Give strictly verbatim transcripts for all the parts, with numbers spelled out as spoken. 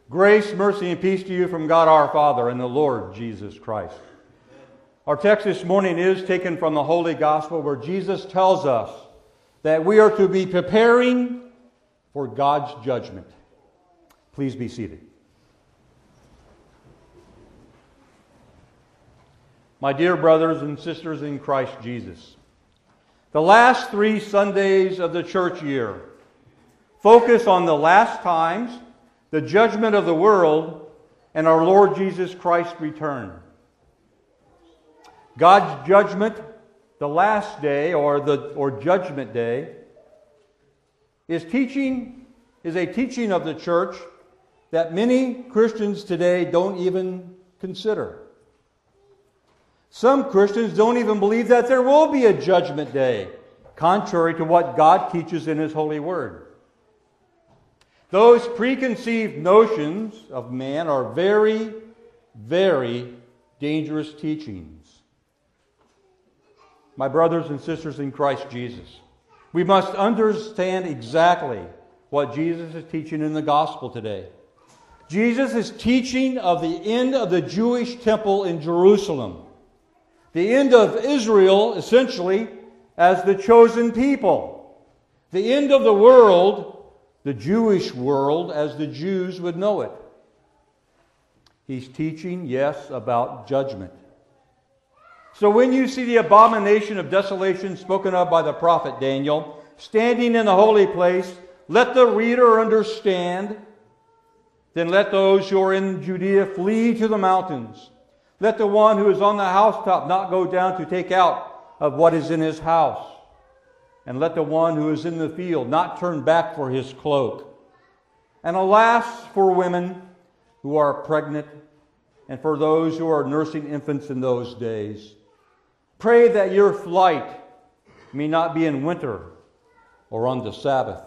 Grace, mercy, and peace to you from God our Father and the Lord Jesus Christ. Our text this morning is taken from the Holy Gospel, where Jesus tells us that we are to be preparing for God's judgment. Please be seated. My dear brothers and sisters in Christ Jesus, the last three Sundays of the church year focus on the last times, the judgment of the world, and our Lord Jesus Christ's return. God's judgment, the last day, or the or judgment day, is teaching is a teaching of the church that many Christians today don't even consider. Some Christians don't even believe that there will be a judgment day, contrary to what God teaches in His holy word. Those preconceived notions of man are very, very dangerous teachings. My brothers and sisters in Christ Jesus, we must understand exactly what Jesus is teaching in the gospel today. Jesus is teaching of the end of the Jewish temple in Jerusalem. The end of Israel, essentially, as the chosen people. The end of the world, the Jewish world, as the Jews would know it. He's teaching, yes, about judgment. So when you see the abomination of desolation spoken of by the prophet Daniel, standing in the holy place, let the reader understand. Then let those who are in Judea flee to the mountains. Let the one who is on the housetop not go down to take out of what is in his house. And let the one who is in the field not turn back for his cloak. And alas for women who are pregnant and for those who are nursing infants in those days. Pray that your flight may not be in winter or on the Sabbath.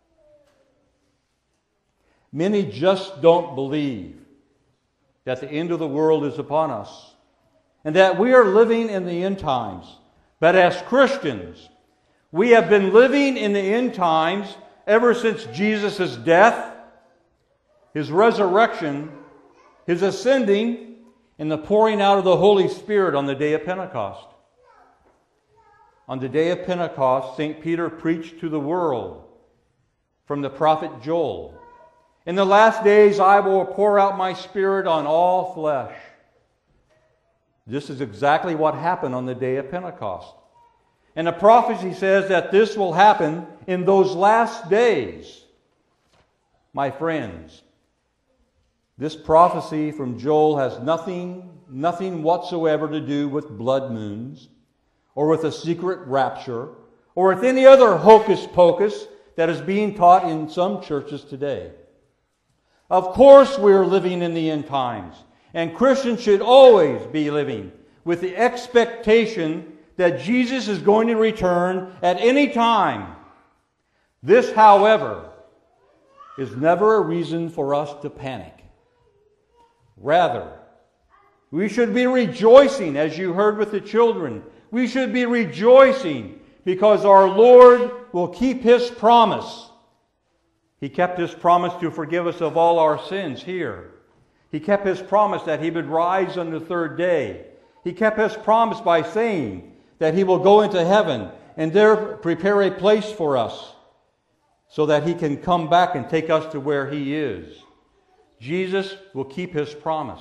Many just don't believe that the end of the world is upon us and that we are living in the end times. But as Christians, we have been living in the end times ever since Jesus' death, His resurrection, His ascending, and the pouring out of the Holy Spirit on the day of Pentecost. On the day of Pentecost, Saint Peter preached to the world from the prophet Joel. In the last days I will pour out my Spirit on all flesh. This is exactly what happened on the day of Pentecost. And the prophecy says that this will happen in those last days. My friends, this prophecy from Joel has nothing, nothing whatsoever to do with blood moons, or with a secret rapture, or with any other hocus pocus that is being taught in some churches today. Of course we are living in the end times, and Christians should always be living with the expectation that Jesus is going to return at any time. This, however, is never a reason for us to panic. Rather, we should be rejoicing, as you heard with the children. We should be rejoicing because our Lord will keep His promise. He kept His promise to forgive us of all our sins here. He kept His promise that He would rise on the third day. He kept His promise by saying that He will go into heaven and there prepare a place for us so that He can come back and take us to where He is. Jesus will keep His promise.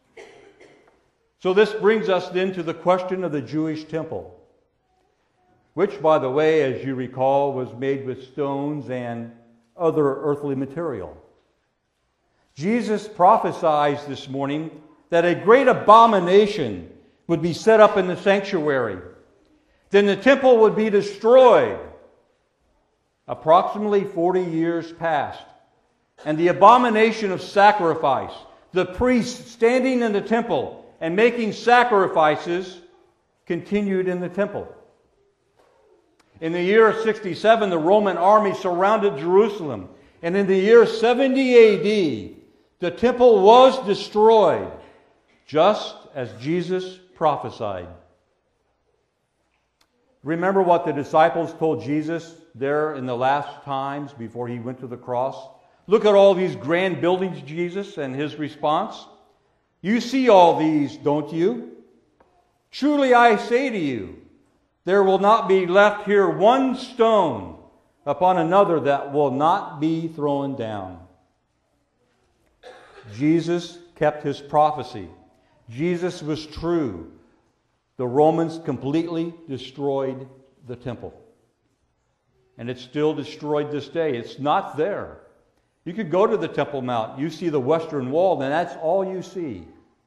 So this brings us then to the question of the Jewish temple, which, by the way, as you recall, was made with stones and other earthly material. Jesus prophesies this morning that a great abomination would be set up in the sanctuary. Then the temple would be destroyed. Approximately forty years passed, and the abomination of sacrifice, the priests standing in the temple and making sacrifices, continued in the temple. In the year sixty-seven, the Roman army surrounded Jerusalem, and in the year seventy A D, the temple was destroyed, just as Jesus prophesied. Remember what the disciples told Jesus there in the last times before He went to the cross? Look at all these grand buildings, Jesus, and his response. You see all these, don't you? Truly I say to you, there will not be left here one stone upon another that will not be thrown down. Jesus kept his prophecy. Jesus was true. The Romans completely destroyed the temple. And it's still destroyed this day. It's not there. You could go to the Temple Mount. You see the Western Wall, and that's all you see.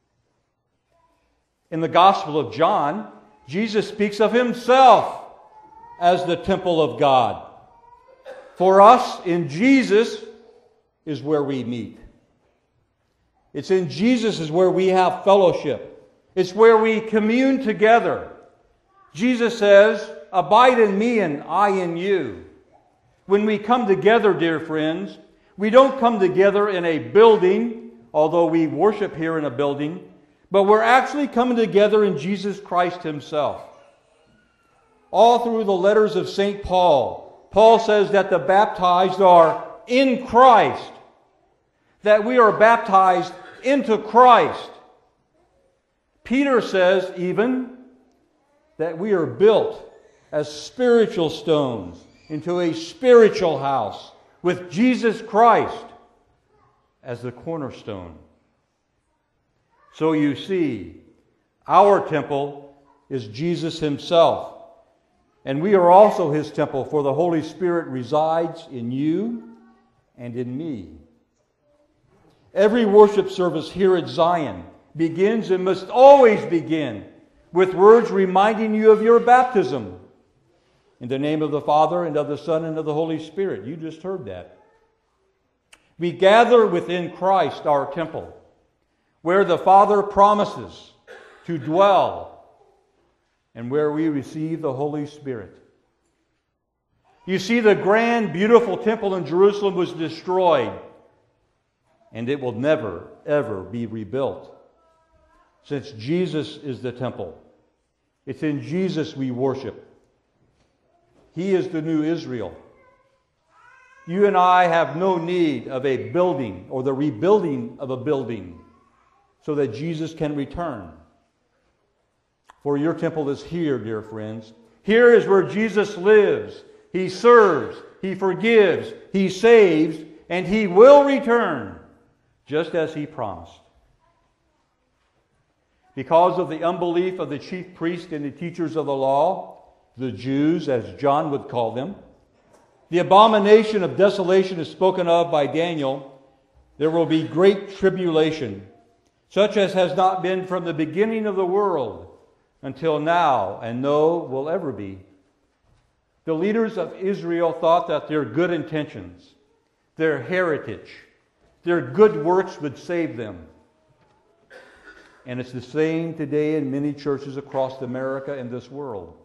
In the Gospel of John, Jesus speaks of himself as the temple of God. For us, in Jesus is where we meet. It's in Jesus is where we have fellowship. It's where we commune together. Jesus says, abide in me and I in you. When we come together, dear friends, we don't come together in a building, although we worship here in a building, but we're actually coming together in Jesus Christ himself. All through the letters of Saint Paul, Paul says that the baptized are in Christ, that we are baptized into Christ. Peter says even that we are built as spiritual stones into a spiritual house with Jesus Christ as the cornerstone. So you see, our temple is Jesus himself. And we are also his temple, for the Holy Spirit resides in you and in me. Every worship service here at Zion begins and must always begin with words reminding you of your baptism. In the name of the Father, and of the Son, and of the Holy Spirit. You just heard that. We gather within Christ, our temple, where the Father promises to dwell and where we receive the Holy Spirit. You see, the grand, beautiful temple in Jerusalem was destroyed, and it will never, ever be rebuilt. Since Jesus is the temple, it's in Jesus we worship. He is the new Israel. You and I have no need of a building or the rebuilding of a building so that Jesus can return. For your temple is here, dear friends. Here is where Jesus lives. He serves, He forgives, He saves, and He will return, just as He promised. Because of the unbelief of the chief priests and the teachers of the law, the Jews, as John would call them, the abomination of desolation is spoken of by Daniel. There will be great tribulation, such as has not been from the beginning of the world until now, and no will ever be. The leaders of Israel thought that their good intentions, their heritage, their good works would save them. And it's the same today in many churches across America and this world.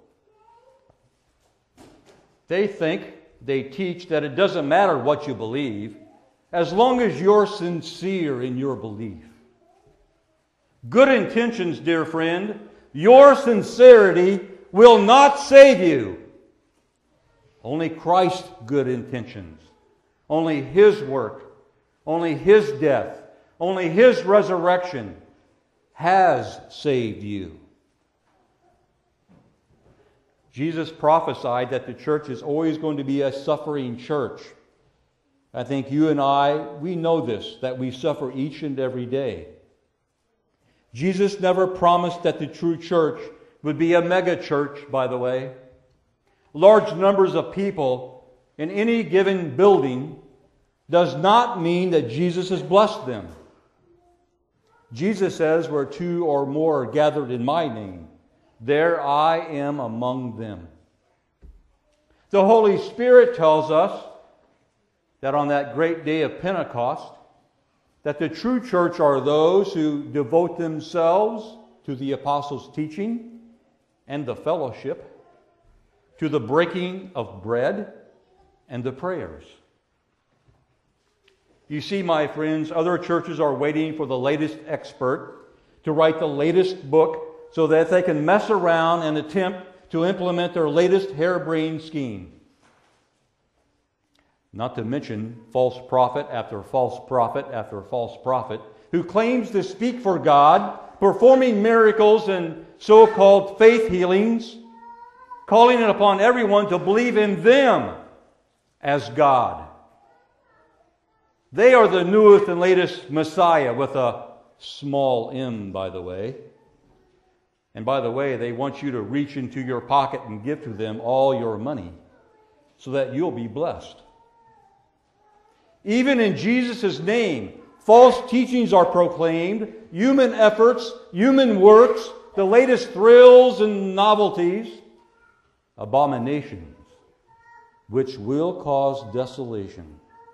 They think, they teach that it doesn't matter what you believe, as long as you're sincere in your belief. Good intentions, dear friend, your sincerity will not save you. Only Christ's good intentions, only His work, only His death, only His resurrection has saved you. Jesus prophesied that the church is always going to be a suffering church. I think you and I, we know this, that we suffer each and every day. Jesus never promised that the true church would be a mega church, by the way. Large numbers of people in any given building does not mean that Jesus has blessed them. Jesus says, where two or more are gathered in my name, there I am among them. The Holy Spirit tells us that on that great day of Pentecost, that the true church are those who devote themselves to the apostles' teaching and the fellowship, to the breaking of bread and the prayers. You see, my friends, other churches are waiting for the latest expert to write the latest book so that they can mess around and attempt to implement their latest harebrained scheme. Not to mention false prophet after false prophet after false prophet who claims to speak for God, performing miracles and so-called faith healings, calling it upon everyone to believe in them as God. They are the newest and latest Messiah, with a small m, by the way. And by the way, they want you to reach into your pocket and give to them all your money so that you'll be blessed. Even in Jesus' name, false teachings are proclaimed, human efforts, human works, the latest thrills and novelties, abominations, which will cause desolation.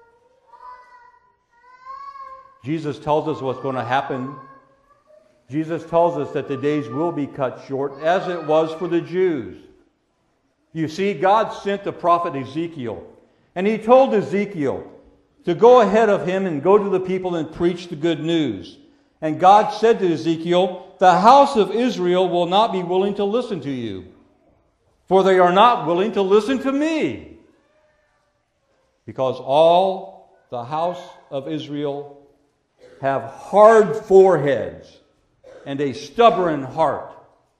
Jesus tells us what's going to happen. Jesus tells us that the days will be cut short, as it was for the Jews. You see, God sent the prophet Ezekiel, and he told Ezekiel to go ahead of him and go to the people and preach the good news. And God said to Ezekiel, "The house of Israel will not be willing to listen to you, for they are not willing to listen to me, because all the house of Israel have hard foreheads and a stubborn heart."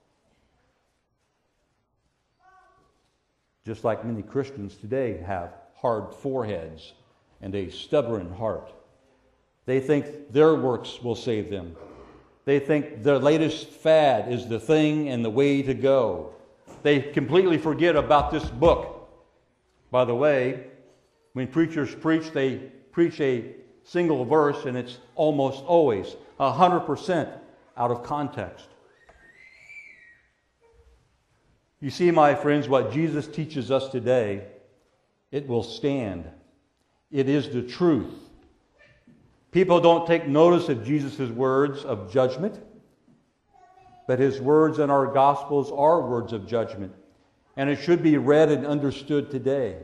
Just like many Christians today have hard foreheads and a stubborn heart. They think their works will save them. They think their latest fad is the thing and the way to go. They completely forget about this book. By the way, when preachers preach, they preach a single verse, and it's almost always one hundred percent out of context. You see, my friends, what Jesus teaches us today, it will stand. It is the truth. People don't take notice of Jesus' words of judgment, but his words in our Gospels are words of judgment, and it should be read and understood today.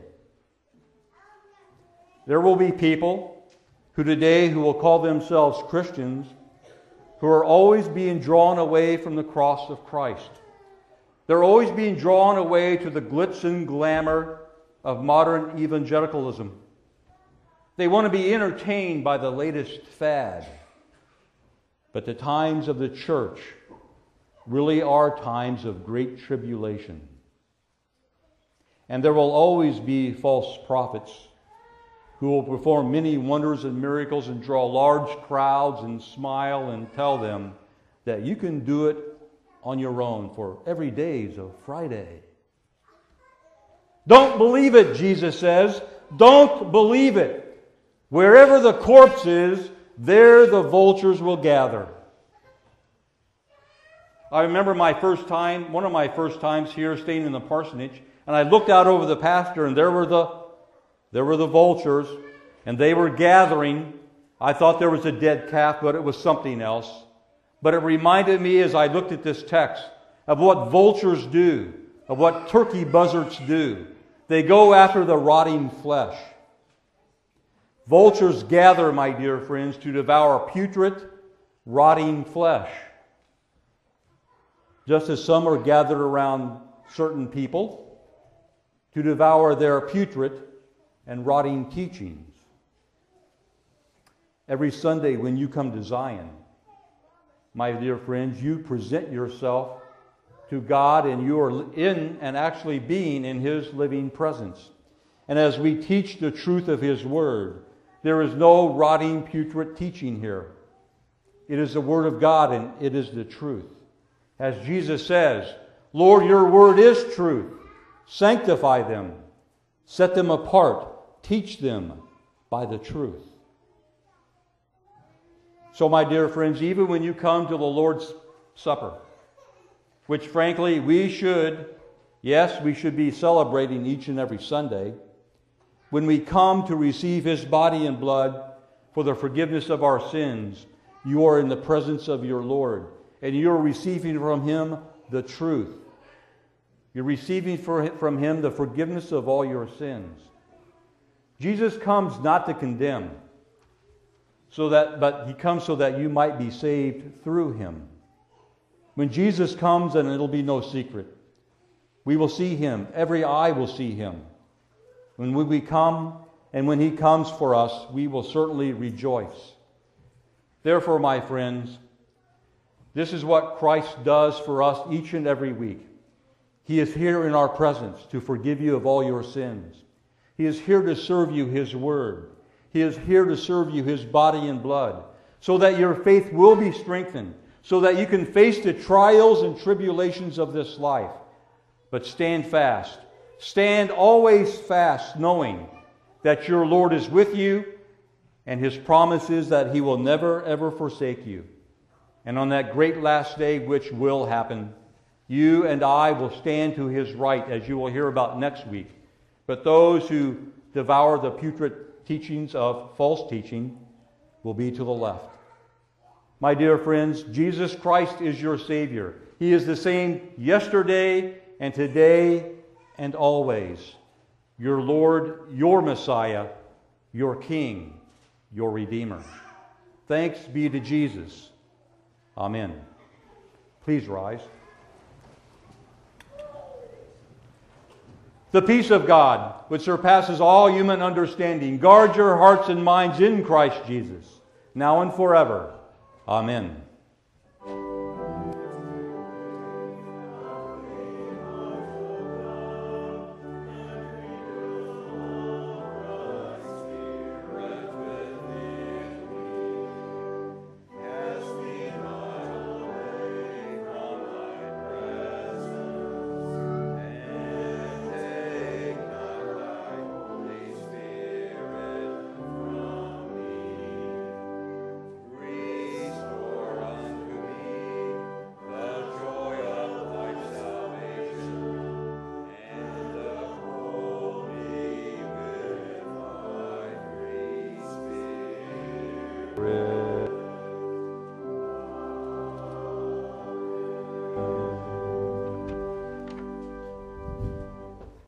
There will be people who today who will call themselves Christians, who are always being drawn away from the cross of Christ. They're always being drawn away to the glitz and glamour of modern evangelicalism. They want to be entertained by the latest fad. But the times of the church really are times of great tribulation. And there will always be false prophets who will perform many wonders and miracles and draw large crowds and smile and tell them that you can do it on your own, for every day is a Friday. Don't believe it, Jesus says. Don't believe it. Wherever the corpse is, there the vultures will gather. I remember my first time, one of my first times here, staying in the parsonage, and I looked out over the pasture, and there were the There were the vultures, and they were gathering. I thought there was a dead calf, but it was something else. But it reminded me as I looked at this text of what vultures do, of what turkey buzzards do. They go after the rotting flesh. Vultures gather, my dear friends, to devour putrid, rotting flesh. Just as some are gathered around certain people to devour their putrid and rotting teachings. Every Sunday when you come to Zion, my dear friends, you present yourself to God, and you are in and actually being in His living presence. And as we teach the truth of His Word, there is no rotting, putrid teaching here. It is the Word of God, and it is the truth. As Jesus says, "Lord, your Word is truth. Sanctify them. Set them apart. Teach them by the truth." So, my dear friends, even when you come to the Lord's Supper, which frankly we should, yes, we should be celebrating each and every Sunday, when we come to receive His body and blood for the forgiveness of our sins, you are in the presence of your Lord, and you are receiving from Him the truth. You're receiving from Him the forgiveness of all your sins. Jesus comes not to condemn, so that, but He comes so that you might be saved through Him. When Jesus comes, and it'll be no secret, we will see Him. Every eye will see Him. When we come and when He comes for us, we will certainly rejoice. Therefore, my friends, this is what Christ does for us each and every week. He is here in our presence to forgive you of all your sins. He is here to serve you His Word. He is here to serve you His body and blood, so that your faith will be strengthened, so that you can face the trials and tribulations of this life. But stand fast. Stand always fast, knowing that your Lord is with you, and His promise is that He will never, ever forsake you. And on that great last day, which will happen, you and I will stand to His right, as you will hear about next week. But those who devour the putrid teachings of false teaching will be to the left. My dear friends, Jesus Christ is your Savior. He is the same yesterday and today and always. Your Lord, your Messiah, your King, your Redeemer. Thanks be to Jesus. Amen. Please rise. The peace of God, which surpasses all human understanding, guard your hearts and minds in Christ Jesus, now and forever. Amen. Spirit.